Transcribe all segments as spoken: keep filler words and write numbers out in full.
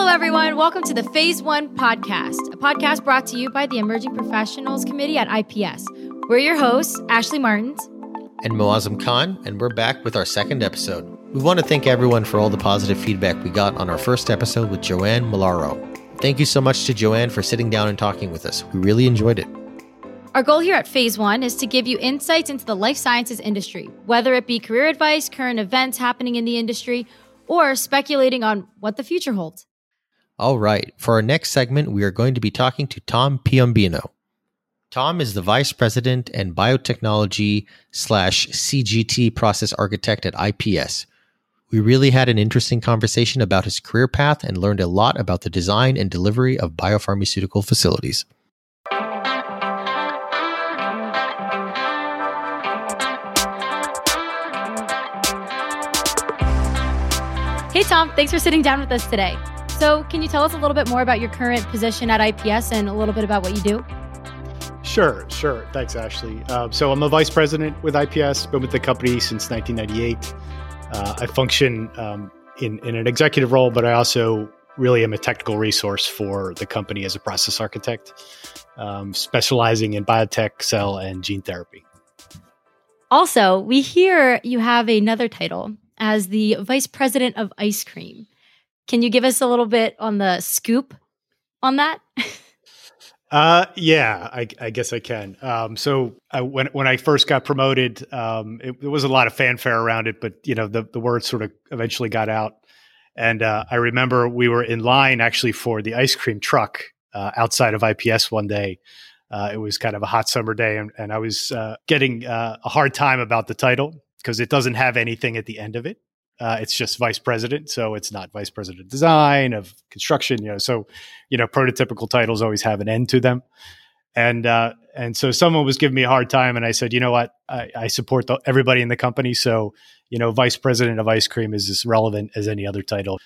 everyone. Welcome to the Phase One podcast, a podcast brought to you by the Emerging Professionals Committee at I P S. We're your hosts, Ashley Martins and Moazam Khan, and we're back with our second episode. We want to thank everyone for all the positive feedback we got on our first episode with Joanne Malaro. Thank you so much to Joanne for sitting down and talking with us. We really enjoyed it. Our goal here at Phase One is to give you insights into the life sciences industry, whether it be career advice, current events happening in the industry, or speculating on what the future holds. All right. For our next segment, we are going to be talking to Tom Piombino. Tom is the Vice President and Biotechnology slash C G T Process Architect at I P S. We really had an interesting conversation about his career path and learned a lot about the design and delivery of biopharmaceutical facilities. Hey, Tom, thanks for sitting down with us today. So can you tell us a little bit more about your current position at I P S and a little bit about what you do? Sure, sure. Thanks, Ashley. Uh, so I'm a vice president with I P S, been with the company since nineteen ninety-eight. Uh, I function um, in, in an executive role, but I also really am a technical resource for the company as a process architect, um, specializing in biotech, cell, and gene therapy. Also, we hear you have another title as the vice president of ice cream. Can you give us a little bit on the scoop on that? uh, yeah, I, I guess I can. Um, so I, when when I first got promoted, um, it, there was a lot of fanfare around it, but you know the the word sort of eventually got out. And uh, I remember we were in line actually for the ice cream truck uh, outside of I P S one day. Uh, it was kind of a hot summer day, and, and I was uh, getting uh, a hard time about the title because it doesn't have anything at the end of it. Uh, it's just vice president, so it's not vice president of design, of construction, you know. So, you know, prototypical titles always have an end to them, and uh, and so someone was giving me a hard time, and I said, you know what, I, I support the, everybody in the company, so you know, vice president of ice cream is as relevant as any other title.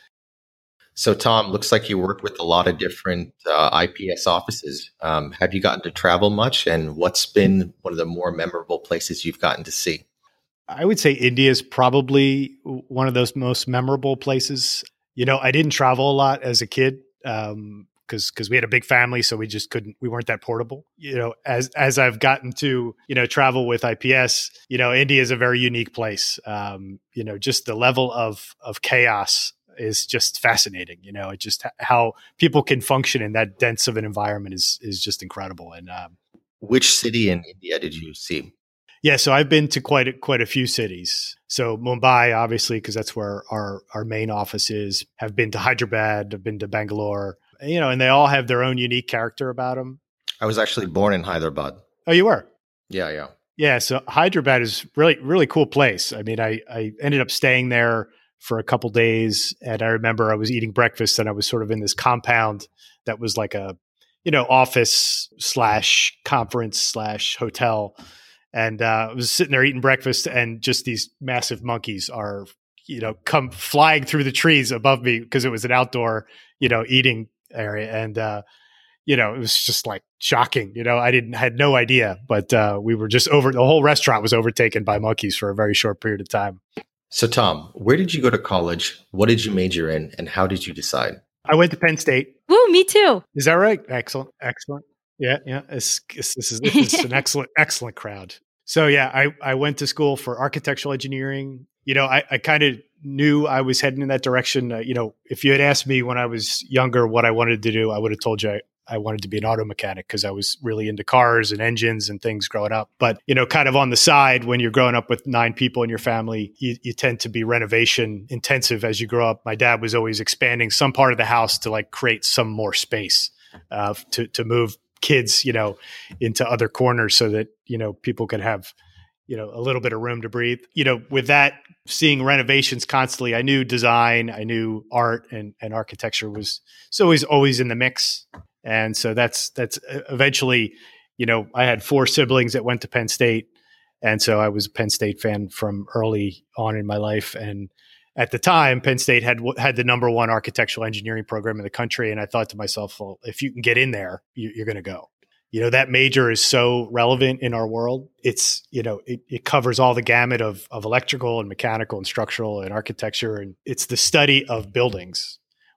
So, Tom, looks like you worked with a lot of different uh, I P S offices. Um, have you gotten to travel much, and what's been one of the more memorable places you've gotten to see? I would say India is probably one of those most memorable places. You know, I didn't travel a lot as a kid um, because because we had a big family, so we just couldn't. We weren't that portable. You know, as as I've gotten to you know travel with I P S, you know, India is a very unique place. Um, you know, just the level of of chaos is just fascinating. You know, it just how people can function in that dense of an environment is is just incredible. And um, which city in India did you see? Yeah, so I've been to quite a, quite a few cities. So Mumbai, obviously, because that's where our, our main office is. Have been to Hyderabad. I've been to Bangalore. You know, and they all have their own unique character about them. I was actually born in Hyderabad. Oh, you were? Yeah, yeah, yeah. So Hyderabad is really really cool place. I mean, I I ended up staying there for a couple days, and I remember I was eating breakfast, and I was sort of in this compound that was like a you know office slash conference slash hotel. And uh, I was sitting there eating breakfast, and just these massive monkeys are, you know, come flying through the trees above me because it was an outdoor, you know, eating area. And, uh, you know, it was just like shocking. You know, I didn't had no idea, but uh, we were just over. The whole restaurant was overtaken by monkeys for a very short period of time. So, Tom, where did you go to college? What did you major in, and how did you decide? I went to Penn State. Woo, me too. Is that right? Excellent, excellent. Yeah, yeah. It's, it's, this is this is an excellent, excellent crowd. So yeah, I, I went to school for architectural engineering. You know, I, I kind of knew I was heading in that direction. Uh, you know, if you had asked me when I was younger what I wanted to do, I would have told you I, I wanted to be an auto mechanic because I was really into cars and engines and things growing up. But, you know, kind of on the side, when you're growing up with nine people in your family, you, you tend to be renovation intensive as you grow up. My dad was always expanding some part of the house to like create some more space uh, to to move kids, you know, into other corners so that, you know, people could have, you know, a little bit of room to breathe. You know, with that, seeing renovations constantly, I knew design, I knew art and, and architecture was so always, always in the mix. And so that's, that's eventually, you know, I had four siblings that went to Penn State. And so I was a Penn State fan from early on in my life. And at the time, Penn State had had the number one architectural engineering program in the country. And I thought to myself, well, if you can get in there, you, you're going to go. You know, that major is so relevant in our world. It's, you know, it, it covers all the gamut of, of electrical and mechanical and structural and architecture. And it's the study of buildings,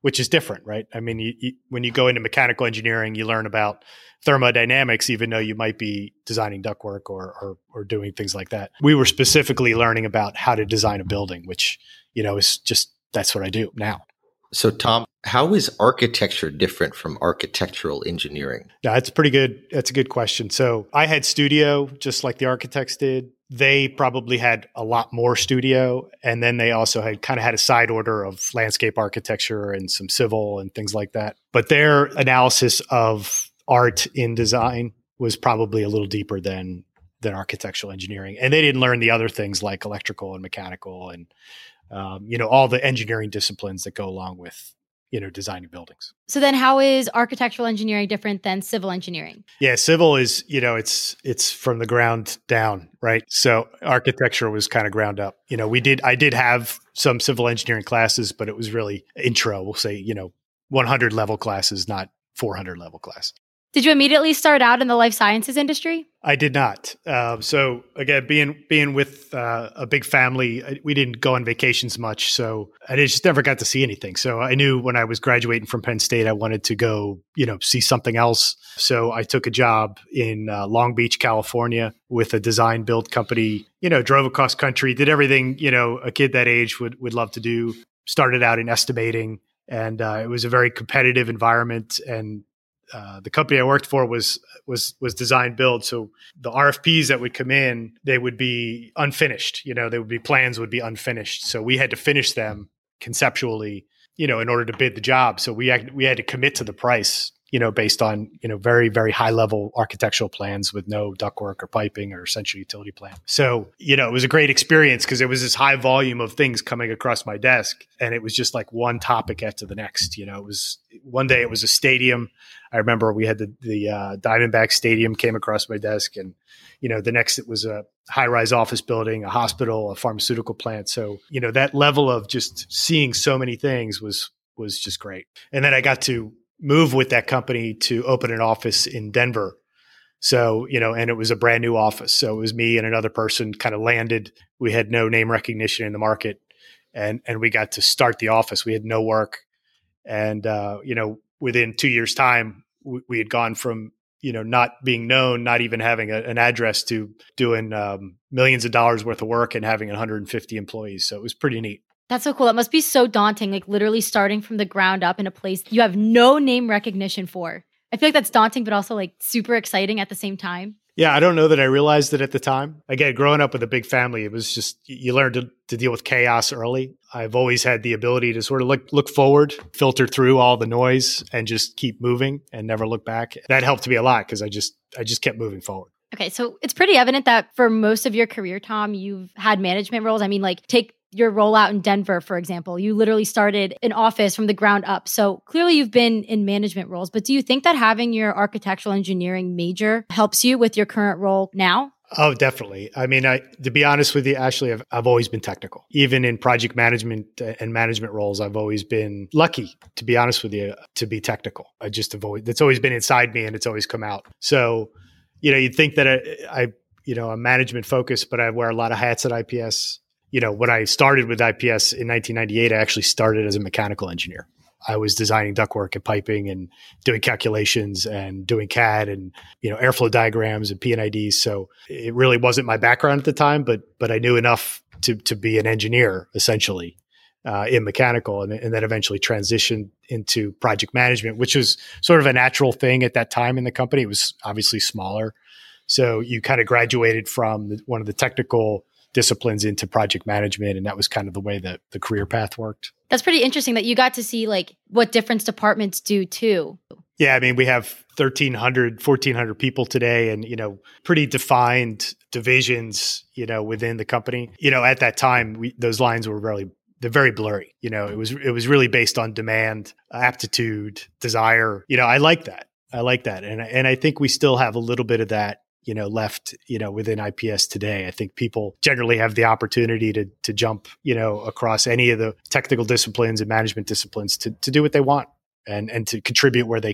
which is different, right? I mean, you, you, when you go into mechanical engineering, you learn about thermodynamics, even though you might be designing ductwork or, or or doing things like that. We were specifically learning about how to design a building, which, you know, is just, that's what I do now. So, Tom, how is architecture different from architectural engineering? Yeah, that's pretty good. That's a good question. So I had studio just like the architects did. They probably had a lot more studio. And then they also had kind of had a side order of landscape architecture and some civil and things like that. But their analysis of art in design was probably a little deeper than than architectural engineering. And they didn't learn the other things like electrical and mechanical and, um, you know, all the engineering disciplines that go along with, you know, designing buildings. So then how is architectural engineering different than civil engineering? Yeah, civil is, you know, it's it's from the ground down, right? So architecture was kind of ground up. You know, we did I did have some civil engineering classes, but it was really intro, we'll say, you know, one hundred level classes, not four hundred level classes. Did you immediately start out in the life sciences industry? I did not. Um, so again, being being with uh, a big family, we didn't go on vacations much. So I just never got to see anything. So I knew when I was graduating from Penn State, I wanted to go, you know, see something else. So I took a job in uh, Long Beach, California, with a design build company. You know, drove across country, did everything, you know, a kid that age would would love to do. Started out in estimating, and uh, it was a very competitive environment. And Uh, the company I worked for was was was design build. So the R F Ps that would come in, they would be unfinished. You know, they would be plans would be unfinished. So we had to finish them conceptually, you know, in order to bid the job. So we had, we had to commit to the price, you know, based on, you know, very, very high level architectural plans with no ductwork or piping or central utility plan. So, you know, it was a great experience because it was this high volume of things coming across my desk. And it was just like one topic after the next. You know, it was one day it was a stadium. I remember we had the, the uh, Diamondback Stadium came across my desk, and, you know, the next it was a high-rise office building, a hospital, a pharmaceutical plant. So, you know, that level of just seeing so many things was was just great. And then I got to move with that company to open an office in Denver. So, you know, and it was a brand new office. So it was me and another person kind of landed. We had no name recognition in the market, and and we got to start the office. We had no work. And, uh, you know, within two years' time, we, we had gone from, you know, not being known, not even having a, an address, to doing um, millions of dollars worth of work and having one hundred fifty employees. So it was pretty neat. That's so cool. It must be so daunting, like literally starting from the ground up in a place you have no name recognition for. I feel like that's daunting, but also like super exciting at the same time. Yeah, I don't know that I realized it at the time. Again, growing up with a big family, it was just, you learn to, to deal with chaos early. I've always had the ability to sort of look, look forward, filter through all the noise, and just keep moving and never look back. That helped me a lot because I just, I just kept moving forward. Okay, so it's pretty evident that for most of your career, Tom, you've had management roles. I mean, like take your role out in Denver, for example. You literally started an office from the ground up. So clearly you've been in management roles, but do you think that having your architectural engineering major helps you with your current role now? Oh, definitely. I mean, I, to be honest with you, Ashley, I've, I've always been technical. Even in project management and management roles, I've always been lucky, to be honest with you, to be technical. I just have always, that's always been inside me, and it's always come out. So, you know, you'd think that I, I you know, I'm management focused, but I wear a lot of hats at I P S. You know, when I started with I P S in nineteen ninety-eight, I actually started as a mechanical engineer. I was designing ductwork and piping and doing calculations and doing C A D and, you know, airflow diagrams and P N I Ds. So it really wasn't my background at the time, but but I knew enough to to be an engineer essentially uh, in mechanical, and, and then eventually transitioned into project management, which was sort of a natural thing at that time in the company. It was obviously smaller. So you kind of graduated from the, one of the technical disciplines into project management. And that was kind of the way that the career path worked. That's pretty interesting that you got to see like what different departments do too. Yeah. I mean, we have thirteen hundred, fourteen hundred people today, and, you know, pretty defined divisions, you know, within the company. You know, at that time, we, those lines were really, they're very blurry. You know, it was, it was really based on demand, aptitude, desire. You know, I like that. I like that. And, and I think we still have a little bit of that, you know, left, you know, within I P S today. I think people generally have the opportunity to to jump, you know, across any of the technical disciplines and management disciplines to to do what they want and and to contribute where they can.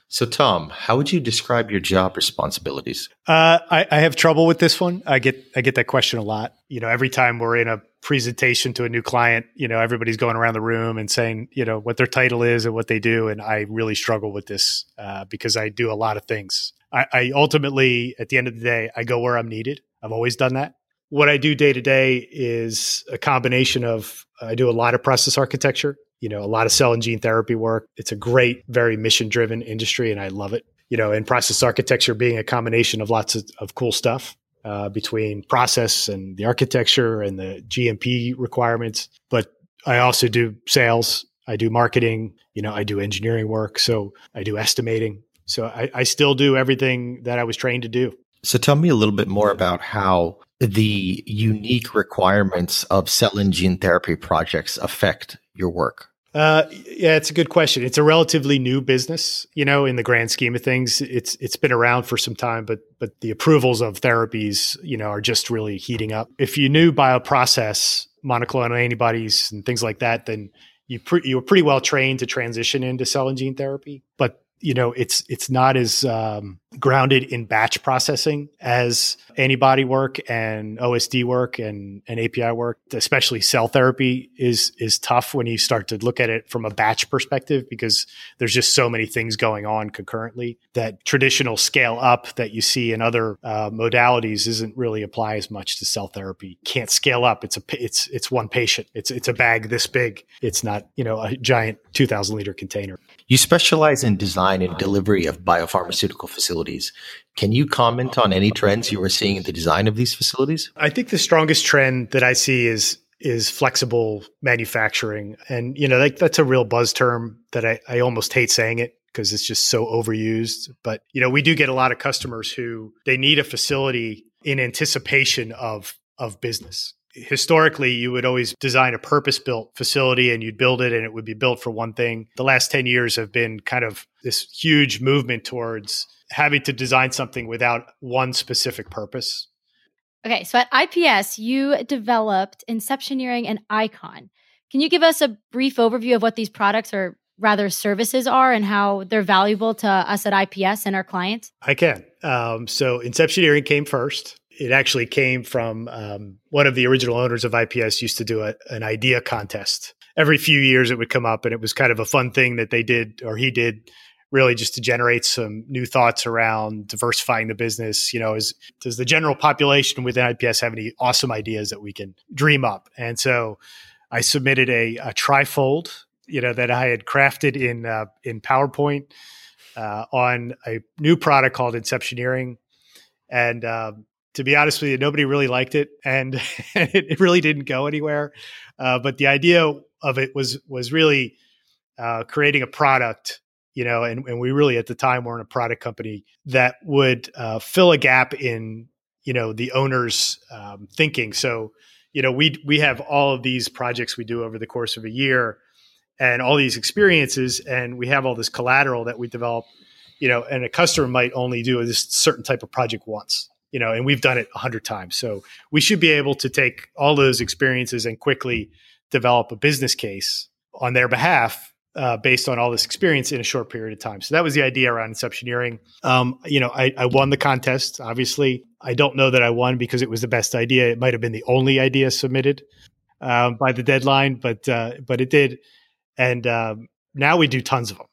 So, Tom, how would you describe your job responsibilities? Uh, I, I have trouble with this one. I get I get that question a lot. You know, every time we're in a presentation to a new client, you know, everybody's going around the room and saying, you know, what their title is and what they do. And I really struggle with this uh, because I do a lot of things. I, I ultimately, at the end of the day, I go where I'm needed. I've always done that. What I do day to day is a combination of, I do a lot of process architecture, you know, a lot of cell and gene therapy work. It's a great, very mission driven industry and I love it. You know, and process architecture being a combination of lots of, of cool stuff uh, between process and the architecture and the G M P requirements. But I also do sales. I do marketing. You know, I do engineering work. So I do estimating. So I, I still do everything that I was trained to do. So tell me a little bit more about how the unique requirements of cell and gene therapy projects affect your work. Uh, yeah, it's a good question. It's a relatively new business, you know, in the grand scheme of things. It's it's been around for some time, but but the approvals of therapies, you know, are just really heating up. If you knew bioprocess, monoclonal antibodies, and things like that, then you pre- you were pretty well trained to transition into cell and gene therapy. But you know, it's it's not as um, grounded in batch processing as antibody work and O S D work and, and A P I work. Especially cell therapy is is tough when you start to look at it from a batch perspective because there's just so many things going on concurrently that traditional scale up that you see in other uh, modalities isn't really apply as much to cell therapy. Can't scale up. It's a it's it's one patient. It's it's a bag this big. It's not, you know, a giant two thousand liter container. You specialize in design and delivery of biopharmaceutical facilities. Can you comment on any trends you are seeing in the design of these facilities? I think the strongest trend that I see is is flexible manufacturing. And, you know, like, that's a real buzz term that I, I almost hate saying it because it's just so overused. But, you know, we do get a lot of customers who they need a facility in anticipation of of business. Historically, you would always design a purpose-built facility and you'd build it and it would be built for one thing. The last ten years have been kind of this huge movement towards having to design something without one specific purpose. Okay, so at I P S, you developed Inceptioneering and Icon. Can you give us a brief overview of what these products or rather services are and how they're valuable to us at I P S and our clients? I can. Um, so Inceptioneering came first. It actually came from um, one of the original owners of I P S used to do a, an idea contest. Every few years it would come up and it was kind of a fun thing that they did or he did really just to generate some new thoughts around diversifying the business. You know, is, does the general population within I P S have any awesome ideas that we can dream up? And so I submitted a, a trifold, you know, that I had crafted in, uh, in PowerPoint uh, on a new product called Inceptioneering. And, um, to be honest with you, nobody really liked it, and it really didn't go anywhere. Uh, but the idea of it was was really uh, creating a product, you know, and, and we really at the time weren't a product company that would uh, fill a gap in, you know, the owner's um, thinking. So, you know, we we have all of these projects we do over the course of a year, and all these experiences, and we have all this collateral that we develop, you know, and a customer might only do this certain type of project once. You know, and we've done it a hundred times. So we should be able to take all those experiences and quickly develop a business case on their behalf uh, based on all this experience in a short period of time. So that was the idea around Inceptioneering. Um, you know, I, I won the contest, obviously. I don't know that I won because it was the best idea. It might have been the only idea submitted um, by the deadline, but uh, but it did. And um, now we do tons of them.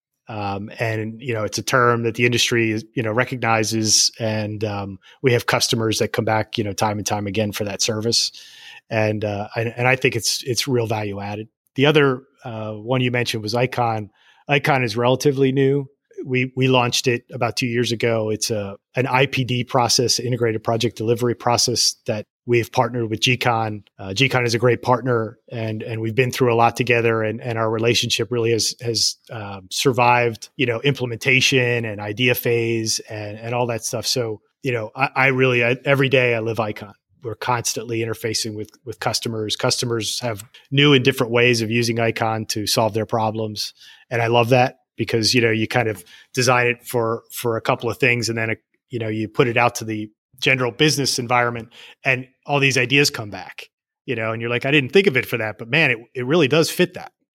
Um, and, you know, it's a term that the industry is, you know, recognizes, and um, we have customers that come back, you know, time and time again for that service. And, uh, and, and I think it's, it's real value added. The other uh, one you mentioned was Icon. Icon is relatively new. We, we launched it about two years ago. It's a, an I P D process, integrated project delivery process that we've partnered with G CON. Uh, G CON is a great partner, and and we've been through a lot together, and, and our relationship really has has um, survived, you know, implementation and idea phase and, and all that stuff. So, you know, I, I really, I, every day I live Icon. We're constantly interfacing with with customers. Customers have new and different ways of using Icon to solve their problems, and I love that because, you know, you kind of design it for for a couple of things, and then a, you know, you put it out to the general business environment and all these ideas come back, you know, and you're like, I didn't think of it for that, but man, it, it really does fit that.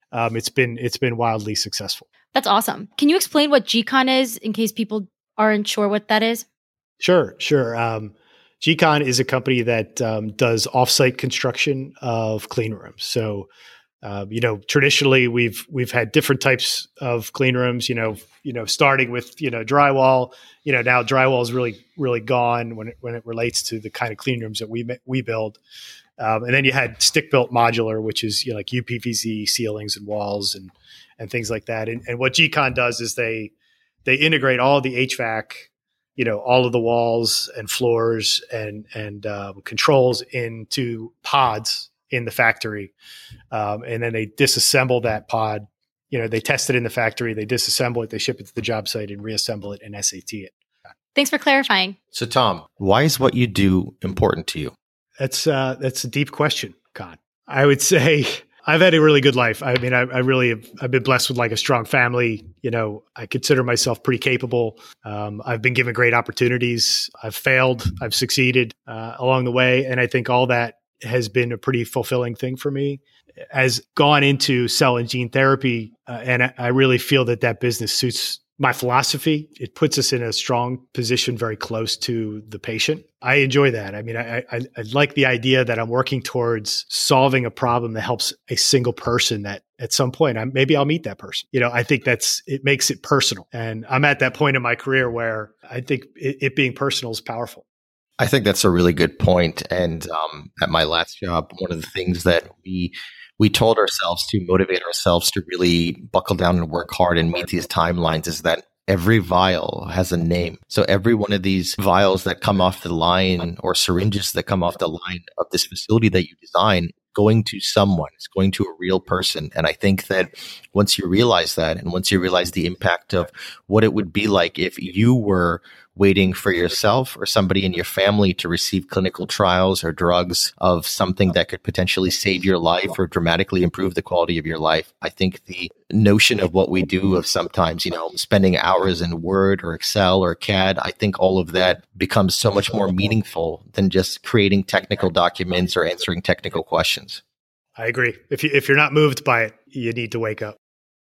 um, it's been it's been wildly successful. That's awesome. Can you explain what G CON is in case people aren't sure what that is? Sure, sure. Um, G CON is a company that um, does offsite construction of clean rooms. So, uh, you know, traditionally we've we've had different types of clean rooms. You know, you know, starting with you know drywall. You know, now drywall is really really gone when it when it relates to the kind of clean rooms that we we build. Um, and then you had stick built modular, which is you know, like U P V C ceilings and walls and and things like that. And, and what G CON does is they they integrate all the H V A C, you know, all of the walls and floors and and um, controls into pods in the factory, um, and then they disassemble that pod. You know, they test it in the factory, they disassemble it, they ship it to the job site, and reassemble it and S A T it. Thanks for clarifying. So, Tom, why is what you do important to you? That's uh, that's a deep question, Con. I would say I've had a really good life. I mean, I, I really have, I've been blessed with like a strong family. You know, I consider myself pretty capable. Um, I've been given great opportunities. I've failed. I've succeeded uh, along the way. And I think all that has been a pretty fulfilling thing for me. As gone into cell and gene therapy, uh, and I, I really feel that that business suits my philosophy. It puts us in a strong position very close to the patient. I enjoy that. I mean, I, I, I like the idea that I'm working towards solving a problem that helps a single person that at some point, I'm, maybe I'll meet that person. You know, I think that's, it makes it personal. And I'm at that point in my career where I think it, it being personal is powerful. I think that's a really good point. And um, at my last job, one of the things that we we told ourselves to motivate ourselves to really buckle down and work hard and meet these timelines is that every vial has a name. So every one of these vials that come off the line or syringes that come off the line of this facility that you design, going to someone, it's going to a real person. And I think that once you realize that, and once you realize the impact of what it would be like if you were waiting for yourself or somebody in your family to receive clinical trials or drugs of something that could potentially save your life or dramatically improve the quality of your life. I think the notion of what we do of sometimes, you know, spending hours in Word or Excel or C A D, I think all of that becomes so much more meaningful than just creating technical documents or answering technical questions. I agree. If you, if you're not moved by it, you need to wake up.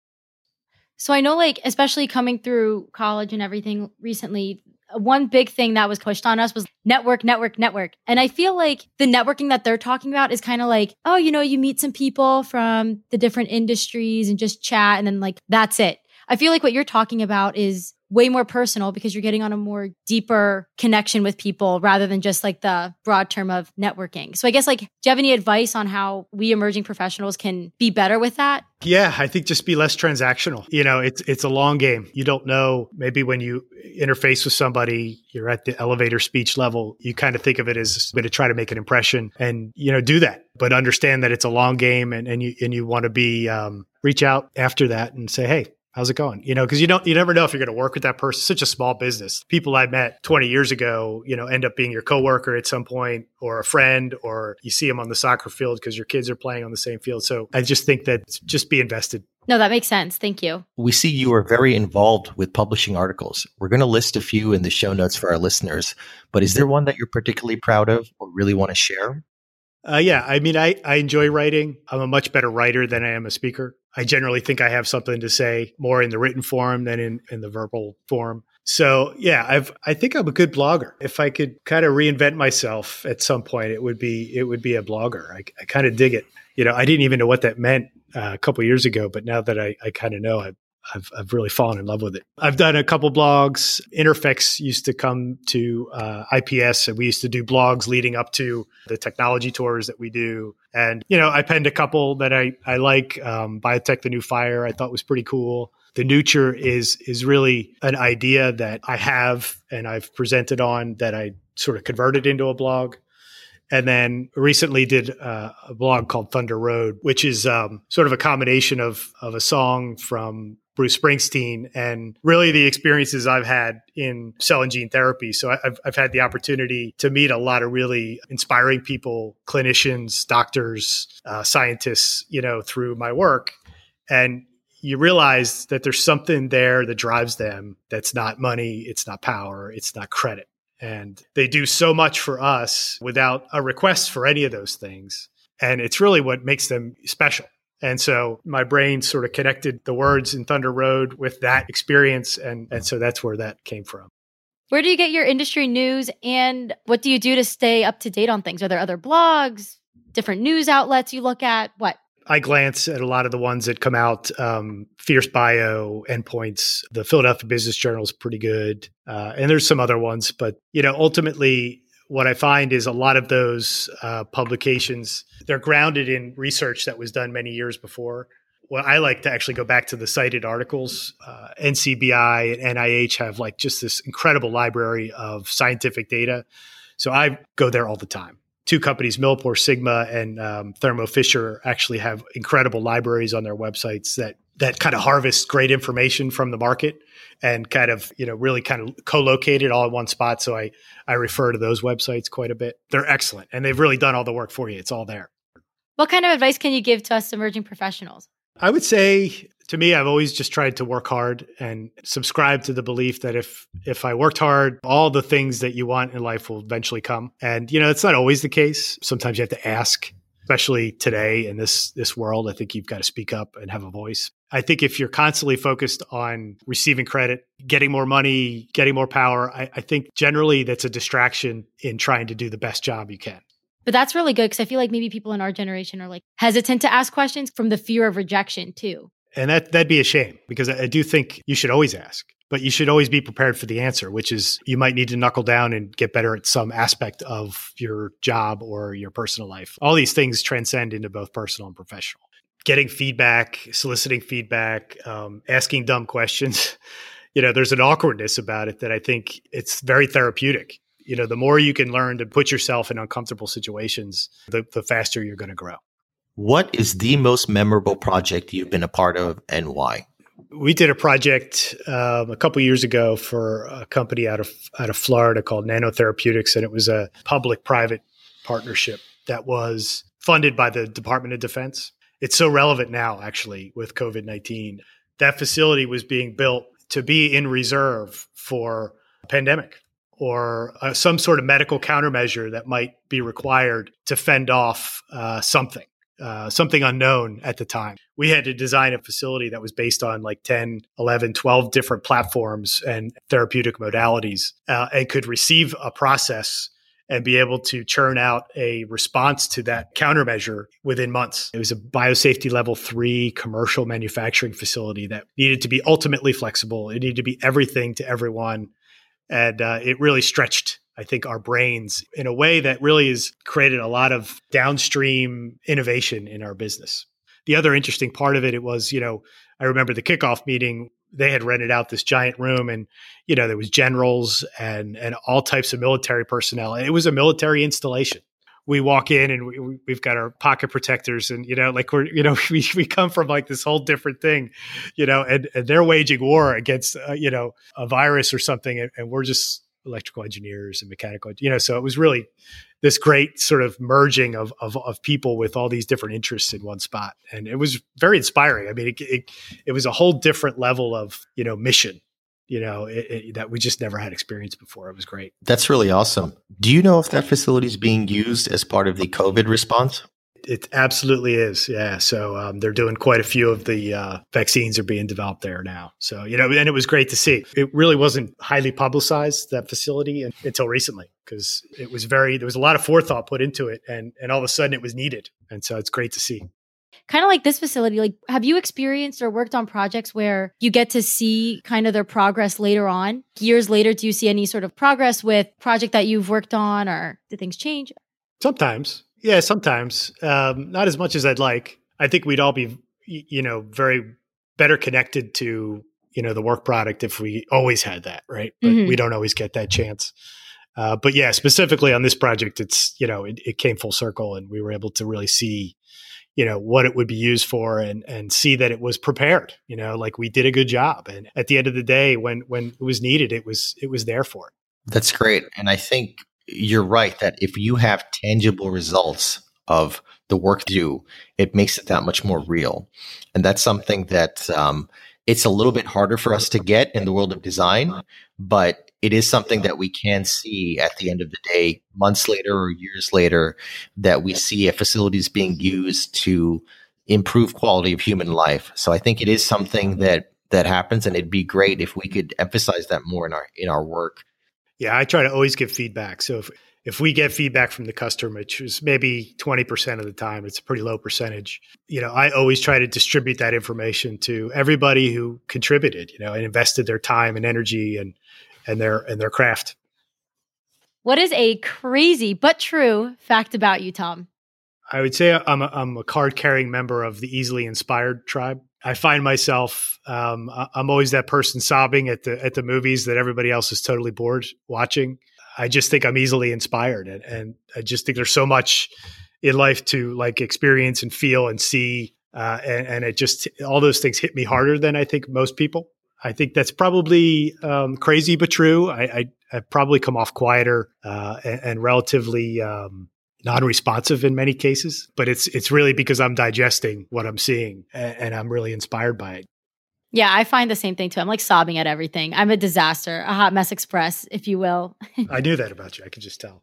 So I know, like, especially coming through college and everything recently, one big thing that was pushed on us was network, network, network. And I feel like the networking that they're talking about is kind of like, oh, you know, you meet some people from the different industries and just chat and then like, that's it. I feel like what you're talking about is way more personal because you're getting on a more deeper connection with people rather than just like the broad term of networking. So I guess like, do you have any advice on how we emerging professionals can be better with that? Yeah, I think just be less transactional. You know, it's it's a long game. You don't know, maybe when you interface with somebody, you're at the elevator speech level, you kind of think of it as going to try to make an impression and, you know, do that. But understand that it's a long game and, and you and you want to be, um, reach out after that and say, hey, how's it going? You know, because you don't, you never know if you're going to work with that person. It's such a small business. People I met twenty years ago, you know, end up being your coworker at some point or a friend, or you see them on the soccer field because your kids are playing on the same field. So I just think that just be invested. No, that makes sense. Thank you. We see you are very involved with publishing articles. We're going to list a few in the show notes for our listeners, but is there one that you're particularly proud of or really want to share? Uh, yeah, I mean, I, I enjoy writing. I'm a much better writer than I am a speaker. I generally think I have something to say more in the written form than in, in the verbal form. So yeah, I've I think I'm a good blogger. If I could kind of reinvent myself at some point, it would be it would be a blogger. I, I kind of dig it. You know, I didn't even know what that meant uh, a couple of years ago, but now that I, I kind of know, I, I've I've really fallen in love with it. I've done a couple blogs. Interfix used to come to uh, I P S, and we used to do blogs leading up to the technology tours that we do. And you know, I penned a couple that I I like. Um, Biotech: The New Fire, I thought was pretty cool. The Nutcher is is really an idea that I have and I've presented on that I sort of converted into a blog. And then recently did uh, a blog called Thunder Road, which is um, sort of a combination of of a song from Bruce Springsteen and really the experiences I've had in cell and gene therapy. So I've, I've had the opportunity to meet a lot of really inspiring people, clinicians, doctors, uh, scientists, you know, through my work. And you realize that there's something there that drives them. That's not money. It's not power. It's not credit. And they do so much for us without a request for any of those things. And it's really what makes them special. And so my brain sort of connected the words in Thunder Road with that experience. And, and so that's where that came from. Where do you get your industry news, and what do you do to stay up to date on things? Are there other blogs, different news outlets you look at? What? I glance at a lot of the ones that come out. Um, Fierce Bio, Endpoints, the Philadelphia Business Journal is pretty good. Uh, and there's some other ones. But, you know, ultimately, what I find is a lot of those uh, publications, they're grounded in research that was done many years before. Well, I like to actually go back to the cited articles. Uh, N C B I and N I H have like just this incredible library of scientific data. So I go there all the time. Two companies, Millipore Sigma and um, Thermo Fisher, actually have incredible libraries on their websites that that kind of harvest great information from the market and kind of, you know, really kind of co-locate it all in one spot. So I, I refer to those websites quite a bit. They're excellent, and they've really done all the work for you. It's all there. What kind of advice can you give to us emerging professionals? I would say, to me, I've always just tried to work hard and subscribe to the belief that if if I worked hard, all the things that you want in life will eventually come. And, you know, it's not always the case. Sometimes you have to ask, especially today in this this world. I think you've got to speak up and have a voice. I think if you're constantly focused on receiving credit, getting more money, getting more power, I, I think generally that's a distraction in trying to do the best job you can. But that's really good, because I feel like maybe people in our generation are like hesitant to ask questions from the fear of rejection too. And that, that'd be a shame, because I do think you should always ask, but you should always be prepared for the answer, which is you might need to knuckle down and get better at some aspect of your job or your personal life. All these things transcend into both personal and professional. Getting feedback, soliciting feedback, um, asking dumb questions. You know, there's an awkwardness about it that I think it's very therapeutic. You know, the more you can learn to put yourself in uncomfortable situations, the, the faster you're going to grow. What is the most memorable project you've been a part of, and why? We did a project um, a couple years ago for a company out of out of Florida called Nanotherapeutics, and it was a public-private partnership that was funded by the Department of Defense. It's so relevant now, actually, with COVID nineteen. That facility was being built to be in reserve for a pandemic or uh, some sort of medical countermeasure that might be required to fend off uh, something. Uh, something unknown at the time. We had to design a facility that was based on like ten, eleven, twelve different platforms and therapeutic modalities uh, and could receive a process and be able to churn out a response to that countermeasure within months. It was a biosafety level three commercial manufacturing facility that needed to be ultimately flexible. It needed to be everything to everyone. And uh, it really stretched, I think, our brains in a way that really has created a lot of downstream innovation in our business. The other interesting part of it, it was, you know, I remember the kickoff meeting, they had rented out this giant room and, you know, there was generals and, and all types of military personnel. And it was a military installation. We walk in and we, we've got our pocket protectors and, you know, like we're, you know, we, we come from like this whole different thing, you know, and, and they're waging war against, uh, you know, a virus or something. And, and we're just electrical engineers and mechanical, you know, so it was really this great sort of merging of, of, of people with all these different interests in one spot. And it was very inspiring. I mean, it, it, it was a whole different level of, you know, mission, you know, it, it, that we just never had experienced before. It was great. That's really awesome. Do you know if that facility is being used as part of the COVID response? It absolutely is. Yeah. So um, they're doing quite a few of the uh, vaccines are being developed there now. So, you know, and it was great to see. It really wasn't highly publicized, that facility, until recently, because it was very, there was a lot of forethought put into it, and, and all of a sudden it was needed. And so it's great to see. Kind of like this facility, like, have you experienced or worked on projects where you get to see kind of their progress later on? Years later, do you see any sort of progress with project that you've worked on, or did things change? Sometimes. Yeah, sometimes. Um, not as much as I'd like. I think we'd all be, you know, very better connected to, you know, the work product if we always had that, right? But mm-hmm. we don't always get that chance. Uh, but yeah, specifically on this project, it's, you know, it, it came full circle and we were able to really see, you know, what it would be used for and and see that it was prepared, you know, like we did a good job. And at the end of the day, when when it was needed, it was it was there for it. That's great. And I think you're right that if you have tangible results of the work you do, it makes it that much more real. And that's something that um, it's a little bit harder for us to get in the world of design, but it is something that we can see at the end of the day, months later or years later, that we see a facility is being used to improve quality of human life. So I think it is something that that happens, and it'd be great if we could emphasize that more in our in our work. Yeah, I try to always give feedback. So if if we get feedback from the customer, which is maybe twenty percent of the time, it's a pretty low percentage. You know, I always try to distribute that information to everybody who contributed, you know, and invested their time and energy and and their and their craft. What is a crazy but true fact about you, Tom? I would say I'm a, I'm a card-carrying member of the easily inspired tribe. I find myself, um, I'm always that person sobbing at the at the movies that everybody else is totally bored watching. I just think I'm easily inspired, and, and I just think there's so much in life to like experience and feel and see, uh, and, and it just all those things hit me harder than I think most people. I think that's probably um, crazy but true. I, I I've probably come off quieter uh, and, and relatively um, non-responsive in many cases, but it's it's really because I'm digesting what I'm seeing and, and I'm really inspired by it. Yeah, I find the same thing too. I'm like sobbing at everything. I'm a disaster, a hot mess express, if you will. I knew that about you. I could just tell.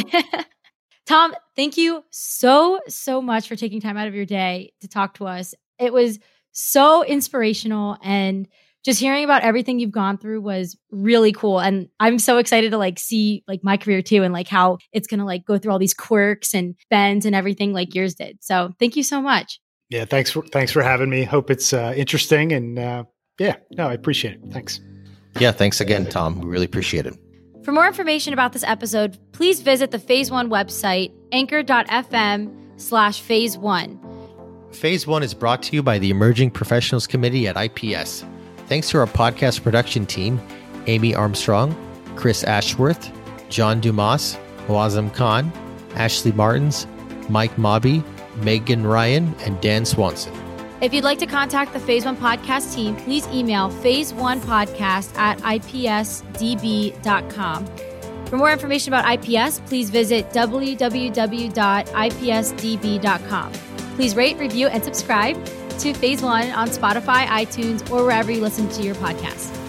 Tom, thank you so, so much for taking time out of your day to talk to us. It was so inspirational, and just hearing about everything you've gone through was really cool. And I'm so excited to like see like my career too, and like how it's going to like go through all these quirks and bends and everything like yours did. So thank you so much. Yeah. Thanks for, thanks for having me. Hope it's uh, interesting. And uh, yeah, no, I appreciate it. Thanks. Yeah. Thanks again, Tom. We really appreciate it. For more information about this episode, please visit the Phase One website, anchor.fm slash phase one. Phase One is brought to you by the Emerging Professionals Committee at I P S. Thanks to our podcast production team, Amy Armstrong, Chris Ashworth, John Dumas, Moazam Khan, Ashley Martins, Mike Mobby, Megan Ryan, and Dan Swanson. If you'd like to contact the Phase One podcast team, please email phase one podcast at I P S D B dot com. For more information about I P S, please visit w w w dot I P S D B dot com. Please rate, review, and subscribe to Phase One on Spotify, iTunes, or wherever you listen to your podcast.